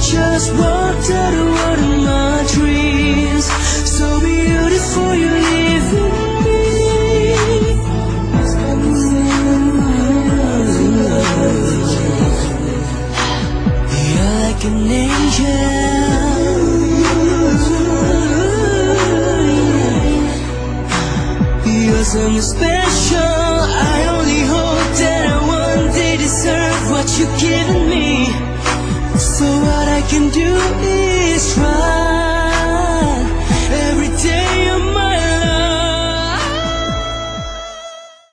just walked out of one of my dreams. So beautiful, you're leaving me. You're like an angel. You're something special. I only hope that I one day deserve what you've given me. So what I can do is try.